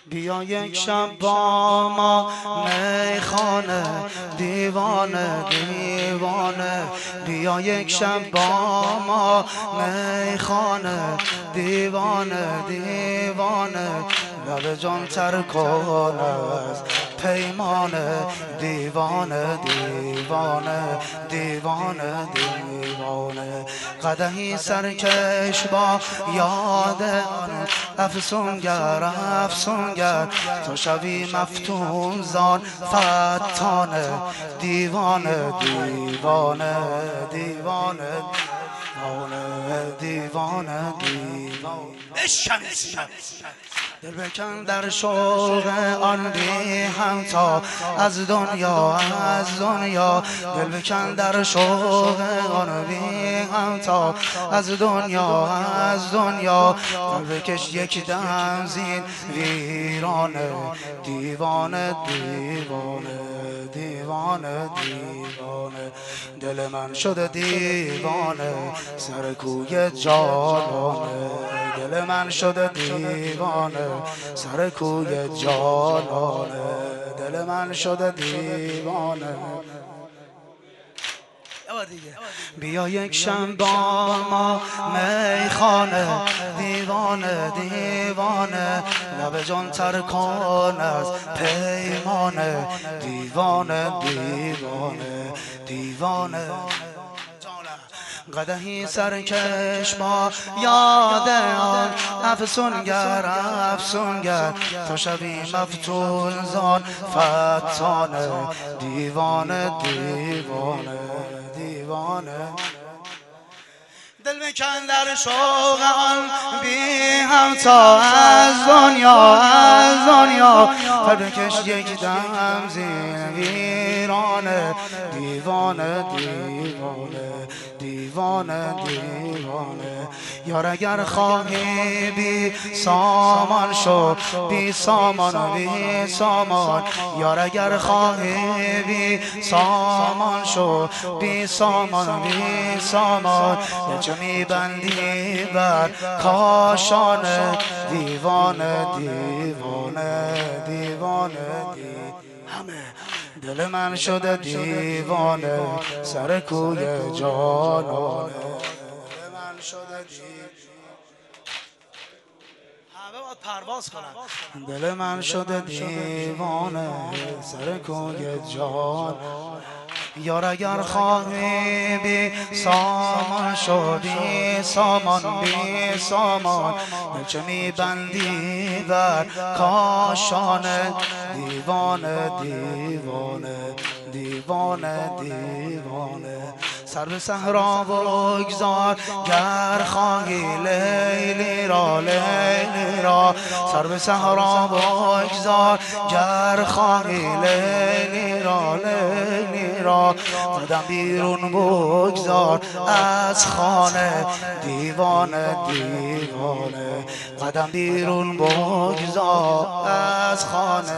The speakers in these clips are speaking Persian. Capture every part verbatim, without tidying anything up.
بیا یک شب با ما میخانه دیوانه دیوانه بیا یک شب با ما میخانه دیوانه دیوانه لب جان تر کن از پیمانه دیوانه دیوانه دیوانه دیوانه قدحی سرکش با یاد آن افسونگر افسونگر تو شوی مفتون زان فتانه دیوانه دیوانه دیوانه دیوانه دیوانه دیوانه بشنسیم دل بکن در شوق آن بی همتا از دنیا از دنیا دل بکن در شوق آن بی همتا از دنیا از دنیا دل بکش یک دم زین ویرانه دیوانه دیوانه دیوانه دیوانه دل من شده دیوانه سر کوی جانانه دل من شده دیوانه سر کوی جانانه دل من شده دیوانه بیا یک شب با ما میخانه دیوانه دیوانه لب جان تر کن از پیمانه دیوانه دیوانه دیوانه قدحی سرکش با یاد آن افسونگر افسونگر تو شوی مفتون زان فتانه دیوانه دیوانه دیوانه دل بکن در شوق آن بی همتا از دنیا از دنیا دل بکش یک دم زین ویرانه دیوانه دیوانه دیوانه دیوانه یار اگر خواهی بی سامان شو بی سامان بی سامان یار اگر خواهی بی سامان شو بی سامان بی سامان چه میبندی بر کاشانه دیوانه دیوانه دیوانه همه دل من شده دیوانه سر کوی جانانه دل من شده دیوانه همه باید پرواز کنن دل من شده دیوانه سر کوی جان یار اگر خواهی بی سامان شو بی سامان بی سامان چه میبندی بر کاشانه دیوانه دیوانه دیوانه دیوانه سر به صحرا بگذار گر خواهی لیلی را لیلی را سر به صحرا بگذار گر خواهی لیلی را لیلی را قدم بیرون بگذار از خانه دیوانه دیوانه قدم بیرون بگذار از خانه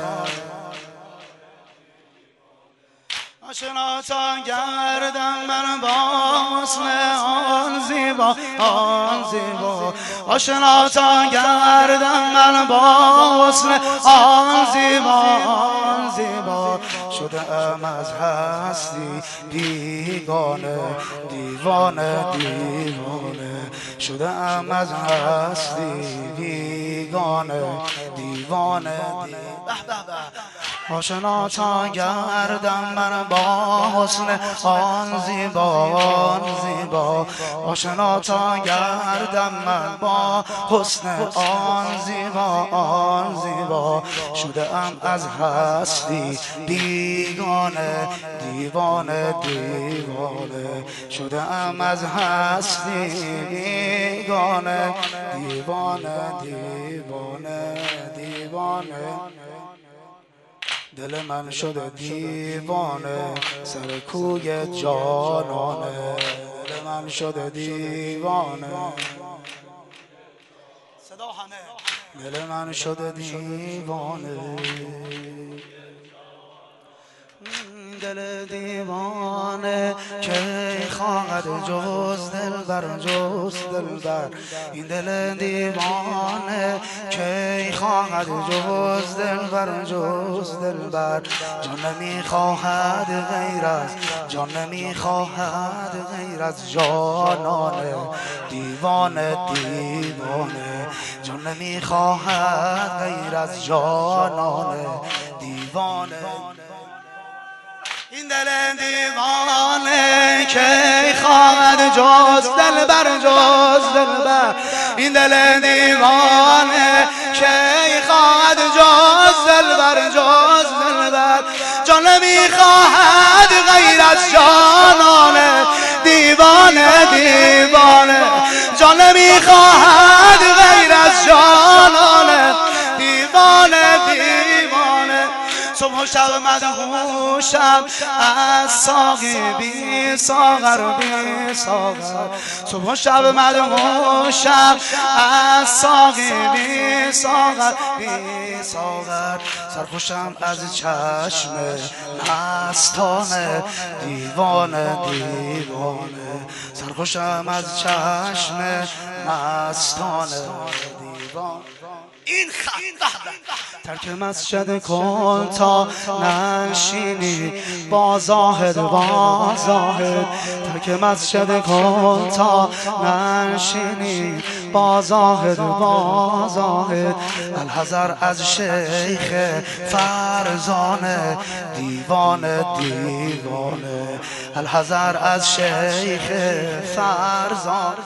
آشنا تا گردم من با حسن آن زیبا آن زیبا آشنا تا گردم من با حسن آن زیبا آن زیبا شده ام از هستی بیگانه دیوانه دیوانه شده ام از هستی بیگانه دیوانه دیوانه آشنا تا گردم من با حسن آن زیبا آن زیبا آشنا تا گردم من با حسن آن زیبا آن زیبا شده ام از هستی بیگانه دیوانه دیوانه شده ام از هستی بیگانه دیوانه دیوانه دیوانه دل من شده دیوانه سر کوی جانانه دل من شده دیوانه صدا همه دل من شده دیوانه دل دیوانه که خواهد جز دلبر جز دلبر این دل دیوانه که خواهد جز دلبر جز دلبر جان نمیخواهد غیر از جان نمیخواهد غیر از جانانه دیوانه دیوانه جان نمیخواهد غیر از جانانه دیوانه این دل دیوانه که خواهد جز دلبر جز دلبر این دل دیوانه که خواهد جز دلبر جز دلبر جان نمیخواهد غیر از جانانه دیوانه دیوانه جان نمیخواهد غیر از جانانه دیوانه دیوانه صبح و شب مدهوشم از ساقی بی ساغر بی ساغر صبح و شب مدهوشم از ساقی بی ساغر بی ساغر سرخوشم از چشم مستانه دیوانه دیوانه سرخوشم از چشم مستانه دیوانه این خط ترک مسجد کن تا نشینی با زاهد با زاهد ترک مسجد کن تا نشینی با زاهد با زاهد الحذر از شیخ فرزانه دیوانه دیوانه الحذر از شیخ فرزانه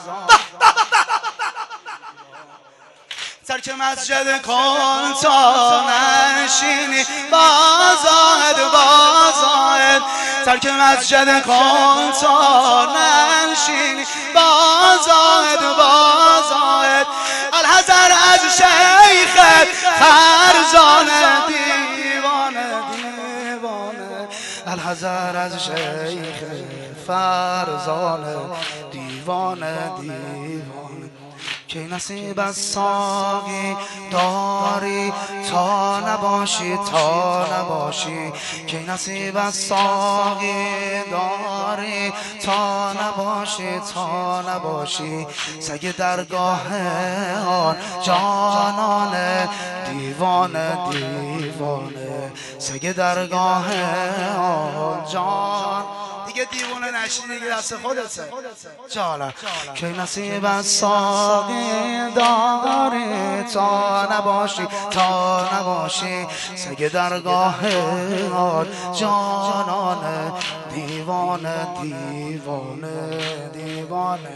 ترک مسجد کن تا نشینی با زاهد با زاهد ترک مسجد کن تا نشینی با زاهد با زاهد الحذر از شیخ فرزانه دیوانه دیوانه الحذر از شیخ فرزانه دیوانه دیوانه که نصیب از ساقی داری تا نباشی تا نباشی که نصیب از ساقی داری تا نباشی تا نباشی سگ درگاه آن جانانه دیوانه دیوانه سگ درگاه آن جان دیگه دیوانه نشی دیگه دست خودته جالا که نصیب از ساقی داری تا نباشی تا نباشی سگ درگاه آن جانانه دیوانه دیوانه دیوانه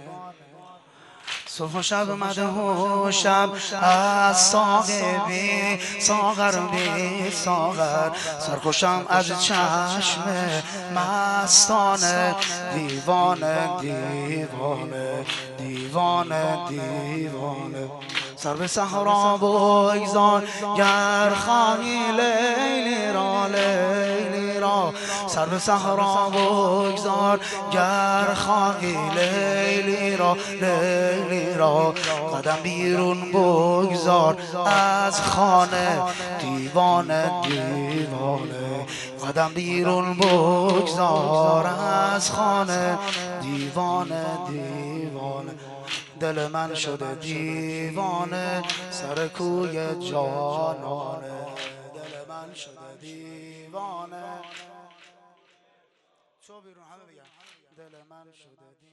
صبح و شب مدهوشم از ساقی بی ساغر بی ساغر سرخوشم از چشم مستانه دیوانه دیوانه دیوانه دیوانه سر به صحرا بگذار گر خواهی لیلی را لیلی را سر به صحرا بگذار گر خواهی لیلی را لیلی را قدم بیرون بگذار از خانه دیوانه دیوانه قدم بیرون بگذار از خانه دیوانه دیوانه دل من شده دیوانه سر کوی جانانه دل من شده دیوانه تو بیرون همه بگن دل من شده دیوانه